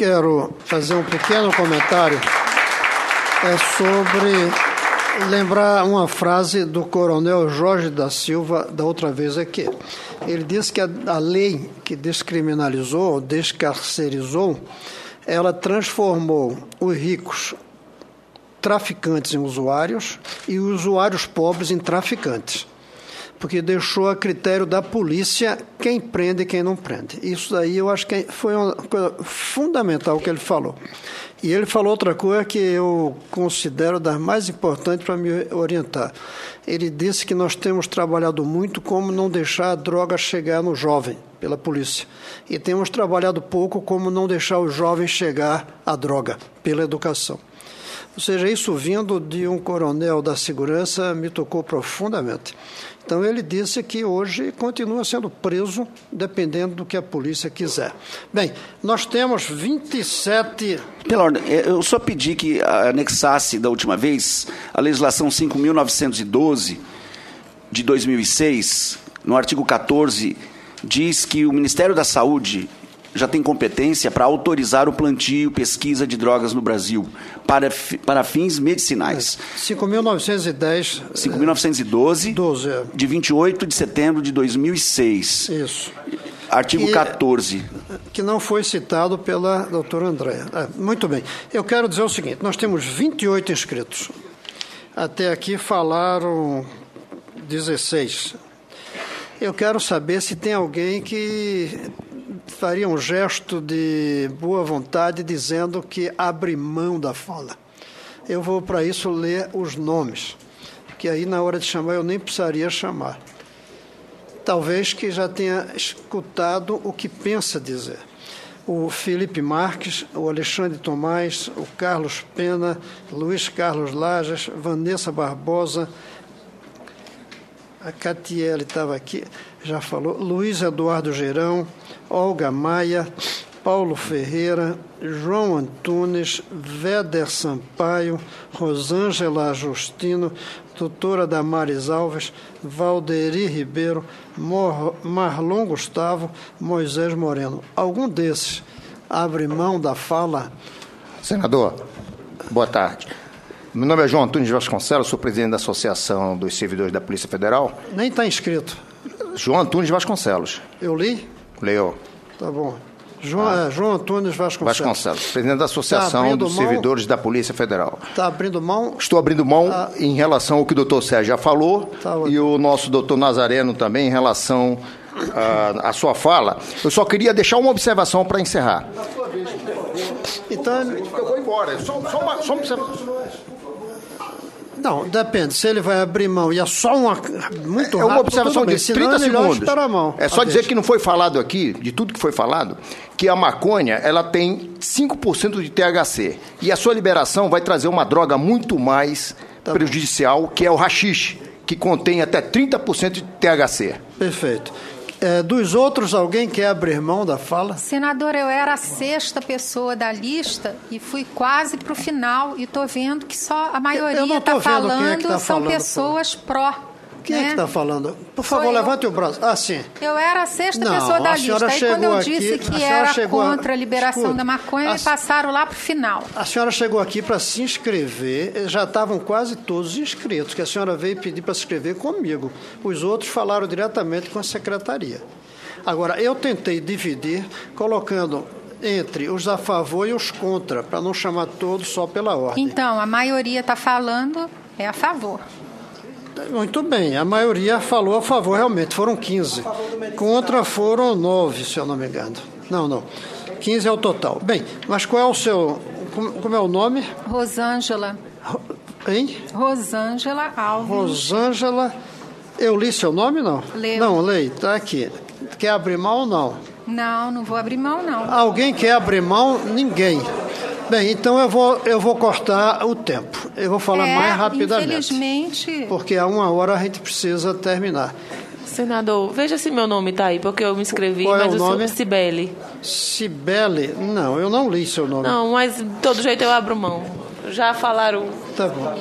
quero fazer um pequeno comentário sobre lembrar uma frase do coronel Jorge da Silva da outra vez aqui. Ele disse que a lei que descriminalizou, descarcerizou, ela transformou os ricos traficantes em usuários e os usuários pobres em traficantes, porque deixou a critério da polícia quem prende e quem não prende. Isso daí eu acho que foi uma coisa fundamental que ele falou. E ele falou outra coisa que eu considero das mais importantes para me orientar. Ele disse que nós temos trabalhado muito como não deixar a droga chegar no jovem, pela polícia. E temos trabalhado pouco como não deixar o jovem chegar à droga, pela educação. Ou seja, isso vindo de um coronel da segurança me tocou profundamente. Então, ele disse que hoje continua sendo preso, dependendo do que a polícia quiser. Bem, nós temos 27... Pela ordem, eu só pedi que anexasse da última vez a legislação 5.912 de 2006, no artigo 14, diz que o Ministério da Saúde já tem competência para autorizar o plantio e pesquisa de drogas no Brasil para fins medicinais. 5.910... 5.912, de 28 de setembro de 2006. Isso. Artigo 14. Que não foi citado pela doutora Andréa. Muito bem. Eu quero dizer o seguinte, nós temos 28 inscritos. Até aqui falaram 16. Eu quero saber se tem alguém que faria um gesto de boa vontade dizendo que abre mão da fala. Eu vou, para isso, ler os nomes, que aí, na hora de chamar, eu nem precisaria chamar. Talvez que já tenha escutado o que pensa dizer. O Felipe Marques, o Alexandre Tomás, o Carlos Pena, Luiz Carlos Lajas, Vanessa Barbosa, a Catiele estava aqui, já falou, Luiz Eduardo Geirão, Olga Maia, Paulo Ferreira, João Antunes, Véder Sampaio, Rosângela Justino, doutora Damares Alves, Valderi Ribeiro, Marlon Gustavo, Moisés Moreno. Algum desses abre mão da fala? Senador, boa tarde. Meu nome é João Antunes Vasconcelos, sou presidente da Associação dos Servidores da Polícia Federal. Nem está inscrito. João Antunes Vasconcelos. Eu li? Leu. Tá bom. João Antunes Vasconcelos. Presidente da Associação dos Servidores da Polícia Federal. Está abrindo mão? Estou abrindo mão em relação ao que o doutor Sérgio já falou e o nosso doutor Nazareno também em relação à sua fala. Eu só queria deixar uma observação para encerrar. Então, eu vou embora. Só uma observação. Não, depende. Se ele vai abrir mão e é só uma muito rápido, é uma observação de 30 segundos. É só dizer que não foi falado aqui, de tudo que foi falado, que a maconha ela tem 5% de THC. E a sua liberação vai trazer uma droga muito mais prejudicial, que é o haxixe, que contém até 30% de THC. Perfeito. Dos outros, alguém quer abrir mão da fala? Senador, eu era a 6ª pessoa da lista e fui quase para o final e estou vendo que só a maioria está falando, são pessoas pró. Quem é que está falando? Por favor, levante o braço. Ah, sim. Eu era a 6ª pessoa da lista. Aí quando eu disse que era contra a liberação da maconha, me passaram lá para o final. A senhora chegou aqui para se inscrever, já estavam quase todos inscritos, que a senhora veio pedir para se inscrever comigo. Os outros falaram diretamente com a secretaria. Agora, eu tentei dividir, colocando entre os a favor e os contra, para não chamar todos só pela ordem. Então, a maioria está falando é a favor. Muito bem, a maioria falou a favor, realmente, foram 15. Contra foram 9, se eu não me engano. Não, 15 é o total. Bem, mas qual é o seu... Como é o nome? Rosângela. Hein? Rosângela Alves. Rosângela, eu li seu nome, não? Leu. Não, leio, está aqui. Quer abrir mão ou não? Não vou abrir mão, não. Alguém quer abrir mão? Ninguém. Bem, então eu vou cortar o tempo. Eu vou falar mais rapidamente. Infelizmente. Porque a 1 hora a gente precisa terminar. Senador, veja se meu nome está aí, porque eu me inscrevi, Qual é mas o nome? Cibele. Cibele? Não, eu não li seu nome. Não, mas de todo jeito eu abro mão. Já falaram. Tá bom.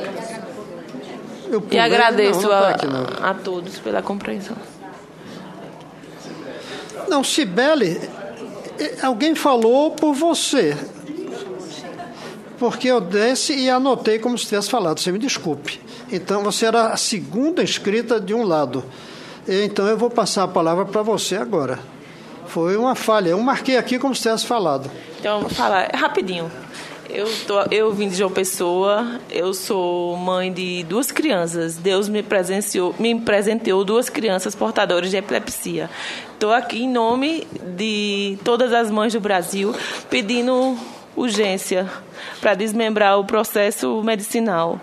E agradeço a todos pela compreensão. Não, Cibele, Alguém falou por você. Porque eu desci e anotei como se tivesse falado. Você me desculpe. Então, você era a segunda inscrita de um lado. Então, eu vou passar a palavra para você agora. Foi uma falha. Eu marquei aqui como se tivesse falado. Então, vou falar rapidinho. Eu vim de João Pessoa, eu sou mãe de 2 crianças. Deus me presenteou 2 crianças portadoras de epilepsia. Estou aqui em nome de todas as mães do Brasil pedindo urgência para desmembrar o processo medicinal.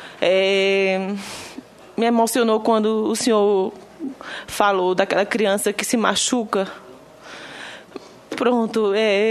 Me emocionou quando o senhor falou daquela criança que se machuca. Pronto,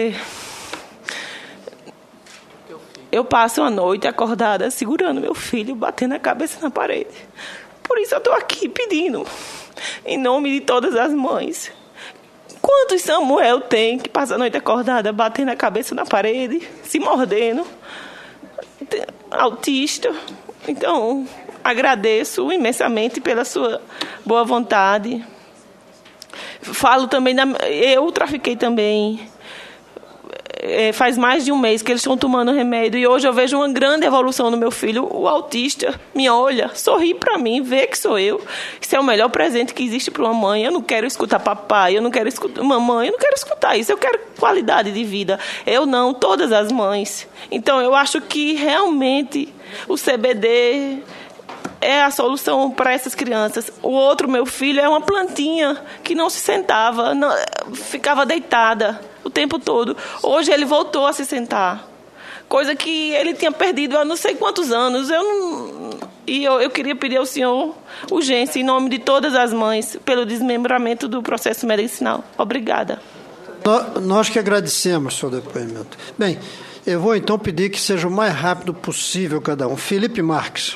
eu passo a noite acordada, segurando meu filho, batendo a cabeça na parede. Por isso eu estou aqui pedindo, em nome de todas as mães. Quantos Samuel tem que passa a noite acordada, batendo a cabeça na parede, se mordendo? Autista. Então, agradeço imensamente pela sua boa vontade. Falo também, eu trafiquei também. Faz mais de um mês que eles estão tomando remédio e hoje eu vejo uma grande evolução no meu filho. O autista me olha, sorri para mim, vê que sou eu. Isso é o melhor presente que existe para uma mãe. Eu não quero escutar papai, eu não quero escutar mamãe, eu não quero escutar isso. Eu quero qualidade de vida. Eu não, todas as mães. Então eu acho que realmente o CBD é a solução para essas crianças. O outro, meu filho, é uma plantinha que não se sentava, ficava deitada o tempo todo. Hoje ele voltou a se sentar, coisa que ele tinha perdido há não sei quantos anos. Eu queria pedir ao senhor urgência, em nome de todas as mães, pelo desmembramento do processo medicinal. Obrigada. Nós que agradecemos o seu depoimento. Bem, eu vou então pedir que seja o mais rápido possível cada um. Felipe Marques.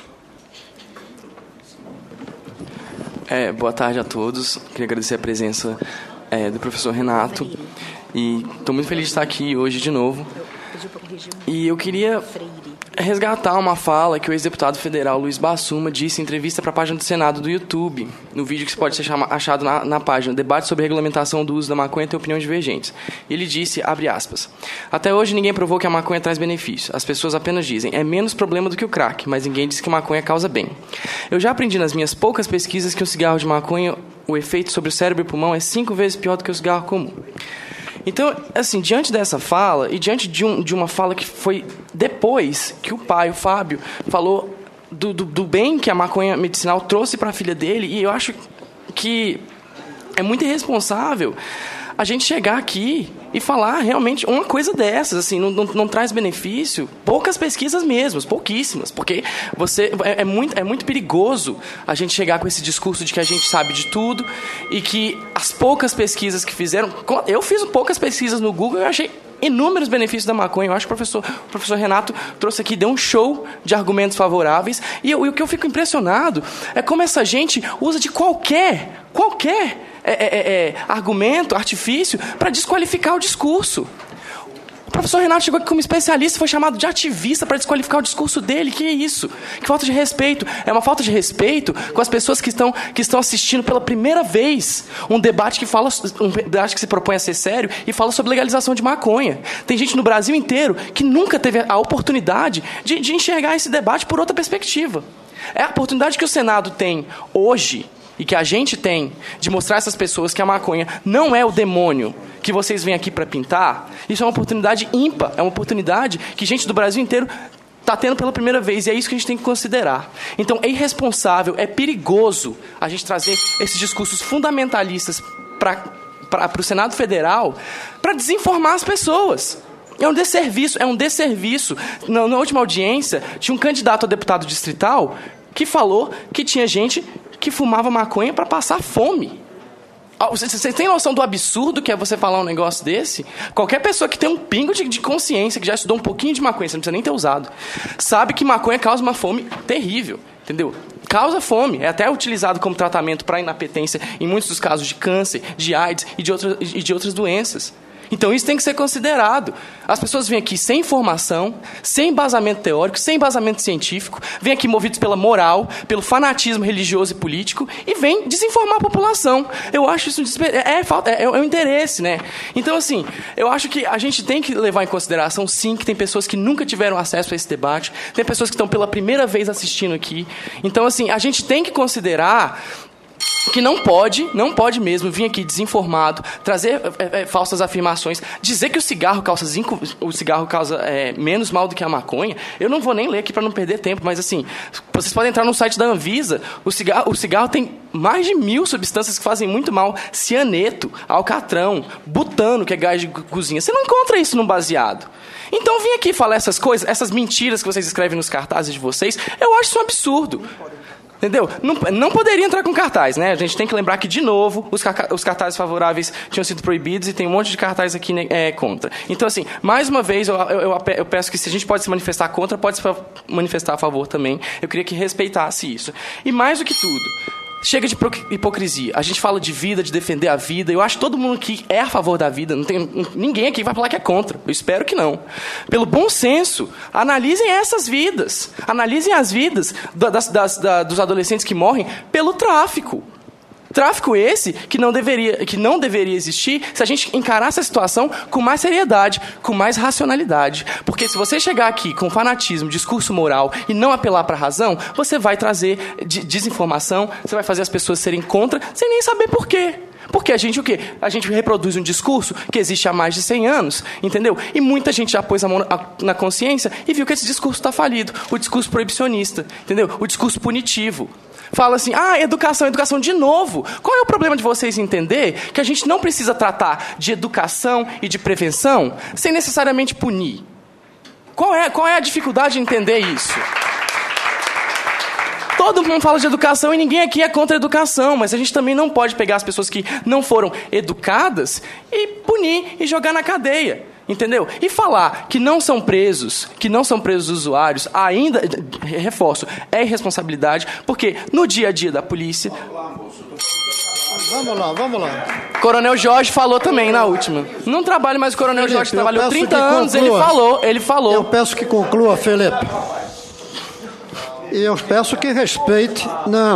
Boa tarde a todos. Queria agradecer a presença do professor Renato. E estou muito feliz de estar aqui hoje de novo. E eu queria resgatar uma fala que o ex-deputado federal Luiz Bassuma disse em entrevista para a página do Senado do YouTube, no vídeo que pode ser achado na página Debate sobre Regulamentação do Uso da Maconha tem opiniões divergentes. Ele disse, abre aspas, até hoje ninguém provou que a maconha traz benefício. As pessoas apenas dizem, é menos problema do que o crack, mas ninguém diz que maconha causa bem. Eu já aprendi nas minhas poucas pesquisas que um cigarro de maconha, o efeito sobre o cérebro e pulmão é 5 vezes pior do que o cigarro comum. Então, assim, diante dessa fala e diante de uma fala que foi depois que o pai, o Fábio, falou do bem que a maconha medicinal trouxe para a filha dele, e eu acho que é muito irresponsável a gente chegar aqui e falar realmente uma coisa dessas, assim, não traz benefício. Poucas pesquisas mesmo, pouquíssimas, porque é muito perigoso a gente chegar com esse discurso de que a gente sabe de tudo e que as poucas pesquisas que fizeram... Eu fiz poucas pesquisas no Google e eu achei inúmeros benefícios da maconha. Eu acho que o professor Renato trouxe aqui, deu um show de argumentos favoráveis. E o que eu fico impressionado é como essa gente usa de qualquer argumento, artifício, para desqualificar o discurso. O professor Renato chegou aqui como especialista, foi chamado de ativista para desqualificar o discurso dele. Que é isso? Que falta de respeito. É uma falta de respeito com as pessoas que estão assistindo pela primeira vez um debate que se propõe a ser sério e fala sobre legalização de maconha. Tem gente no Brasil inteiro que nunca teve a oportunidade de enxergar esse debate por outra perspectiva. É a oportunidade que o Senado tem hoje e que a gente tem de mostrar a essas pessoas que a maconha não é o demônio que vocês vêm aqui para pintar. Isso é uma oportunidade ímpar, é uma oportunidade que gente do Brasil inteiro está tendo pela primeira vez, e é isso que a gente tem que considerar. Então, é irresponsável, é perigoso a gente trazer esses discursos fundamentalistas para o Senado Federal para desinformar as pessoas. É um desserviço. Na última audiência, tinha um candidato a deputado distrital que falou que tinha gente que fumava maconha para passar fome. Você tem noção do absurdo que é você falar um negócio desse? Qualquer pessoa que tem um pingo de consciência, que já estudou um pouquinho de maconha, você não precisa nem ter usado, sabe que maconha causa uma fome terrível, entendeu? Causa fome, é até utilizado como tratamento para inapetência em muitos dos casos de câncer, de AIDS e de outras doenças. Então isso tem que ser considerado. As pessoas vêm aqui sem informação, sem embasamento teórico, sem embasamento científico, vêm aqui movidos pela moral, pelo fanatismo religioso e político e vêm desinformar a população. Eu acho isso é um interesse, né? Então, assim, eu acho que a gente tem que levar em consideração, sim, que tem pessoas que nunca tiveram acesso a esse debate, tem pessoas que estão pela primeira vez assistindo aqui. Então, assim, a gente tem que considerar que não pode mesmo vir aqui desinformado, trazer falsas afirmações, dizer que o cigarro causa menos mal do que a maconha. Eu não vou nem ler aqui para não perder tempo, mas assim, vocês podem entrar no site da Anvisa, o cigarro tem mais de 1000 substâncias que fazem muito mal, cianeto, alcatrão, butano, que é gás de cozinha. Você não encontra isso num baseado. Então, vir aqui falar essas coisas, essas mentiras que vocês escrevem nos cartazes de vocês, eu acho isso um absurdo. Entendeu? Não poderia entrar com cartaz, né? A gente tem que lembrar que, de novo, os cartazes favoráveis tinham sido proibidos e tem um monte de cartaz aqui contra. Então, assim, mais uma vez, eu peço que, se a gente pode se manifestar contra, pode se manifestar a favor também. Eu queria que respeitasse isso. E mais do que tudo, chega de hipocrisia. A gente fala de vida, de defender a vida. Eu acho que todo mundo aqui é a favor da vida. Não tem ninguém aqui vai falar que é contra. Eu espero que não. Pelo bom senso, analisem essas vidas. Analisem as vidas dos adolescentes que morrem pelo tráfico. Tráfico esse que não deveria existir se a gente encarar essa situação com mais seriedade, com mais racionalidade. Porque se você chegar aqui com fanatismo, discurso moral e não apelar para a razão, você vai trazer desinformação, você vai fazer as pessoas serem contra, sem nem saber por quê. Porque a gente o quê? A gente reproduz um discurso que existe há mais de 100 anos, entendeu? E muita gente já pôs a mão na consciência e viu que esse discurso está falido. O discurso proibicionista, entendeu? O discurso punitivo. Fala assim, educação de novo. Qual é o problema de vocês entender que a gente não precisa tratar de educação e de prevenção sem necessariamente punir? Qual é a dificuldade de entender isso? Todo mundo fala de educação e ninguém aqui é contra a educação, mas a gente também não pode pegar as pessoas que não foram educadas e punir e jogar na cadeia. Entendeu? E falar que não são presos usuários, ainda, reforço, é irresponsabilidade, porque no dia a dia da polícia... Vamos lá. Coronel Jorge falou também na última. Não trabalha mais o Coronel Jorge, trabalhou 30 anos, ele falou. Eu peço que conclua, Felipe. E eu peço que respeite...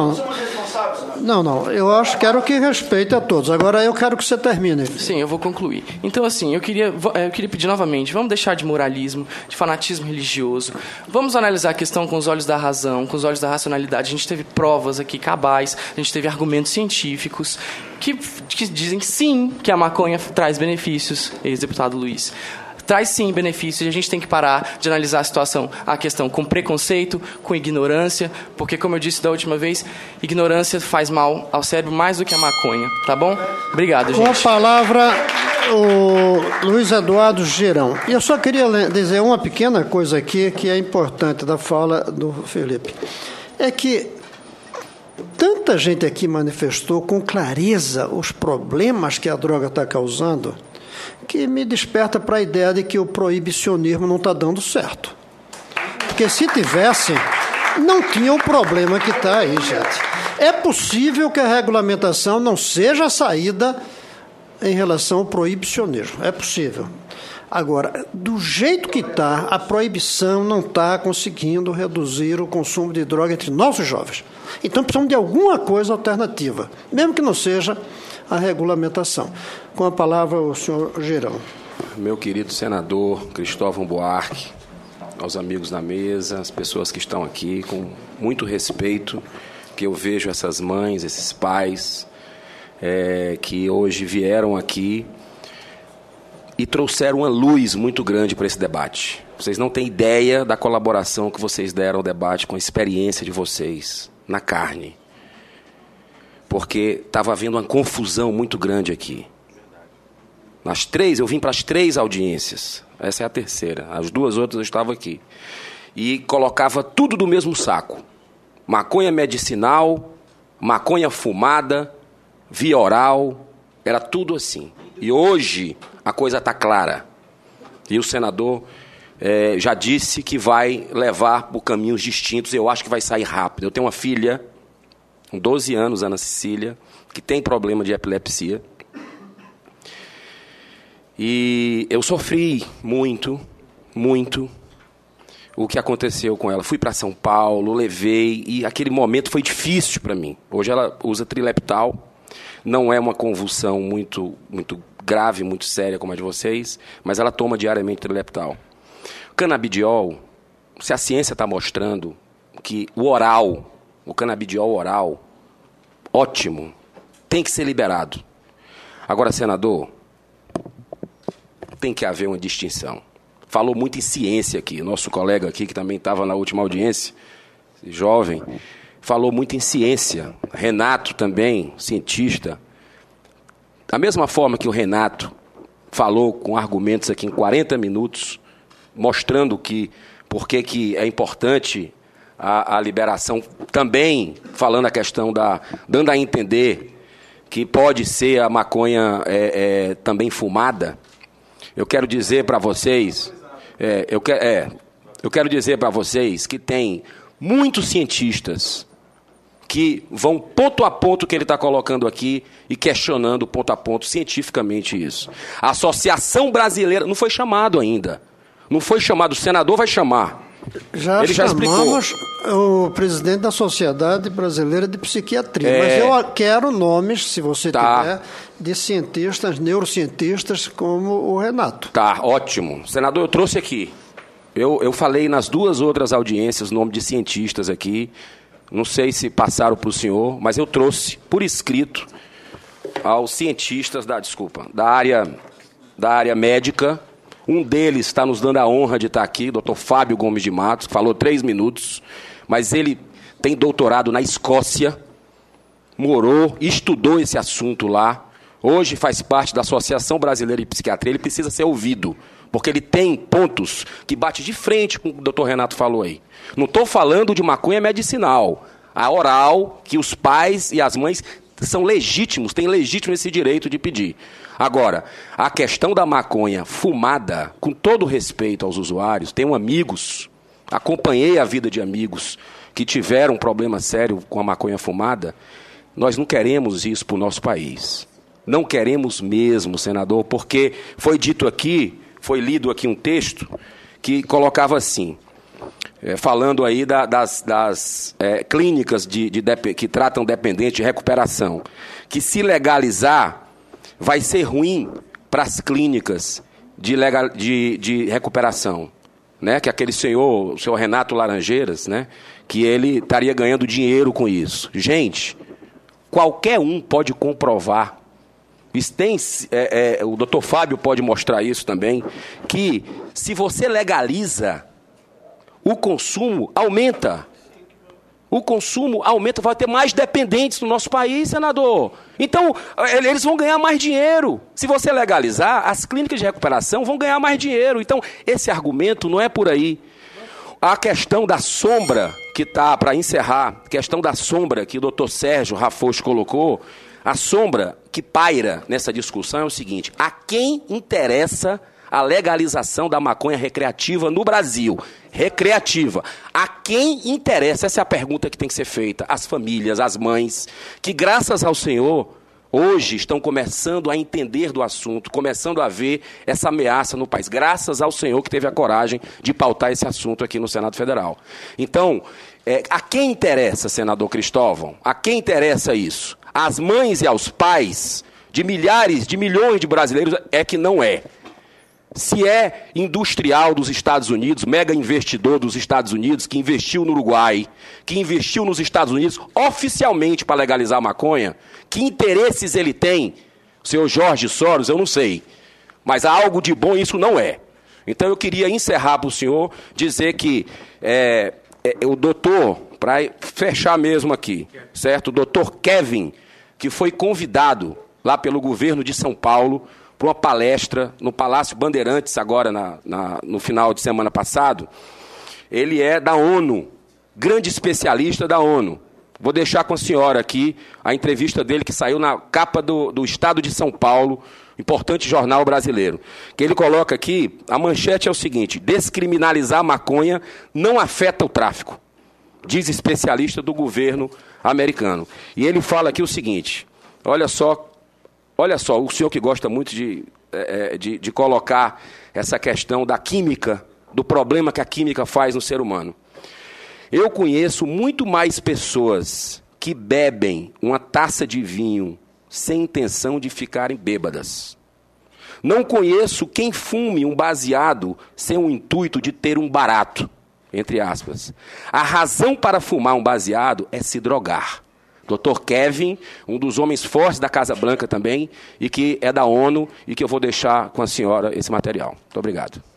Não. Quero que respeite a todos. Agora eu quero que você termine. Sim, eu vou concluir. Então, assim, eu queria pedir novamente, vamos deixar de moralismo, de fanatismo religioso. Vamos analisar a questão com os olhos da razão, com os olhos da racionalidade. A gente teve provas aqui cabais, a gente teve argumentos científicos que dizem sim que a maconha traz benefícios, ex-deputado Luiz. Traz sim benefícios e a gente tem que parar de analisar a questão com preconceito, com ignorância, porque, como eu disse da última vez, ignorância faz mal ao cérebro mais do que a maconha, tá bom? Obrigado, gente. Com a palavra, o Luiz Eduardo Girão. E eu só queria dizer uma pequena coisa aqui que é importante da fala do Felipe. É que tanta gente aqui manifestou com clareza os problemas que a droga está causando, que me desperta para a ideia de que o proibicionismo não está dando certo. Porque se tivesse, não tinha o problema que está aí, gente. É possível que a regulamentação não seja a saída em relação ao proibicionismo. É possível. Agora, do jeito que está, a proibição não está conseguindo reduzir o consumo de droga entre nossos jovens. Então, precisamos de alguma coisa alternativa, mesmo que não seja a regulamentação. Com a palavra, o senhor Girão. Meu querido senador Cristóvão Buarque, aos amigos da mesa, as pessoas que estão aqui, com muito respeito, que eu vejo essas mães, esses pais, que hoje vieram aqui e trouxeram uma luz muito grande para esse debate. Vocês não têm ideia da colaboração que vocês deram ao debate com a experiência de vocês na carne. Porque estava havendo uma confusão muito grande aqui. Eu vim para as 3 audiências. Essa é a terceira. As 2 outras eu estava aqui. E colocava tudo do mesmo saco. Maconha medicinal, maconha fumada, via oral, era tudo assim. E hoje a coisa está clara. E o senador já disse que vai levar por caminhos distintos. Eu acho que vai sair rápido. Eu tenho uma filha, com 12 anos, Ana Cecília, que tem problema de epilepsia. E eu sofri muito, muito o que aconteceu com ela. Fui para São Paulo, levei, e aquele momento foi difícil para mim. Hoje ela usa Trileptal, não é uma convulsão muito grave, muito séria como a de vocês, mas ela toma diariamente Trileptal. Canabidiol, se a ciência está mostrando que o canabidiol oral, ótimo, tem que ser liberado. Agora, senador, tem que haver uma distinção. Falou muito em ciência aqui, nosso colega aqui, que também estava na última audiência, jovem, falou muito em ciência. Renato também, cientista. Da mesma forma que o Renato falou com argumentos aqui em 40 minutos, mostrando por que é importante a liberação, também falando a questão dando a entender que pode ser a maconha também fumada. Eu quero dizer para vocês, eu quero dizer para vocês que tem muitos cientistas que vão ponto a ponto que ele está colocando aqui e questionando ponto a ponto cientificamente isso. A Associação Brasileira não foi chamado ainda. Não foi chamado, o senador vai chamar. Ele já chamamos o presidente da Sociedade Brasileira de Psiquiatria, mas eu quero nomes, se você tiver, de cientistas, neurocientistas como o Renato. Tá, ótimo. Senador, eu trouxe aqui. Eu falei nas 2 outras audiências o nome de cientistas aqui. Não sei se passaram para o senhor, mas eu trouxe por escrito aos cientistas da área médica. Um deles está nos dando a honra de estar aqui, Dr. Fábio Gomes de Matos, que falou 3 minutos, mas ele tem doutorado na Escócia, morou, estudou esse assunto lá, hoje faz parte da Associação Brasileira de Psiquiatria, ele precisa ser ouvido, porque ele tem pontos que bate de frente com o que o Dr. Renato falou aí. Não estou falando de maconha medicinal, a oral, que os pais e as mães são legítimos, têm legítimo esse direito de pedir. Agora, a questão da maconha fumada, com todo respeito aos usuários, tenho amigos, acompanhei a vida de amigos que tiveram um problema sério com a maconha fumada, nós não queremos isso para o nosso país. Não queremos mesmo, senador, porque foi dito aqui, foi lido aqui um texto que colocava assim, falando aí das clínicas que tratam dependente de recuperação, que se legalizar vai ser ruim para as clínicas de recuperação, né? Que aquele o senhor Renato Laranjeiras, né? Que ele estaria ganhando dinheiro com isso. Gente, qualquer um pode comprovar. O doutor Fábio pode mostrar isso também, que se você legaliza, o consumo aumenta. O consumo aumenta, vai ter mais dependentes no nosso país, senador. Então, eles vão ganhar mais dinheiro. Se você legalizar, as clínicas de recuperação vão ganhar mais dinheiro. Então, esse argumento não é por aí. A questão da sombra, que está, para encerrar, questão da sombra que o doutor Sérgio Raffox colocou, a sombra que paira nessa discussão é o seguinte: a quem interessa a legalização da maconha recreativa no Brasil? Recreativa. A quem interessa? Essa é a pergunta que tem que ser feita. As famílias, as mães, que graças ao Senhor, hoje estão começando a entender do assunto, começando a ver essa ameaça no país. Graças ao Senhor que teve a coragem de pautar esse assunto aqui no Senado Federal. Então, a quem interessa, senador Cristóvão? A quem interessa isso? Às mães e aos pais de milhares, de milhões de brasileiros é que não é. Se é industrial dos Estados Unidos, mega investidor dos Estados Unidos, que investiu no Uruguai, que investiu nos Estados Unidos oficialmente para legalizar a maconha, que interesses ele tem? O senhor Jorge Soros, eu não sei. Mas algo de bom isso não é. Então eu queria encerrar para o senhor, dizer que o doutor, para fechar mesmo aqui, certo? O doutor Kevin, que foi convidado lá pelo governo de São Paulo, para uma palestra no Palácio Bandeirantes, agora no final de semana passado. Ele é da ONU, grande especialista da ONU. Vou deixar com a senhora aqui a entrevista dele, que saiu na capa do Estado de São Paulo, importante jornal brasileiro. Que ele coloca aqui, a manchete é o seguinte: descriminalizar a maconha não afeta o tráfico, diz especialista do governo americano. E ele fala aqui o seguinte, olha só, o senhor que gosta muito de de colocar essa questão da química, do problema que a química faz no ser humano. Eu conheço muito mais pessoas que bebem uma taça de vinho sem intenção de ficarem bêbadas. Não conheço quem fume um baseado sem o intuito de ter um barato, entre aspas. A razão para fumar um baseado é se drogar. Dr. Kevin, um dos homens fortes da Casa Branca também, e que é da ONU, e que eu vou deixar com a senhora esse material. Muito obrigado.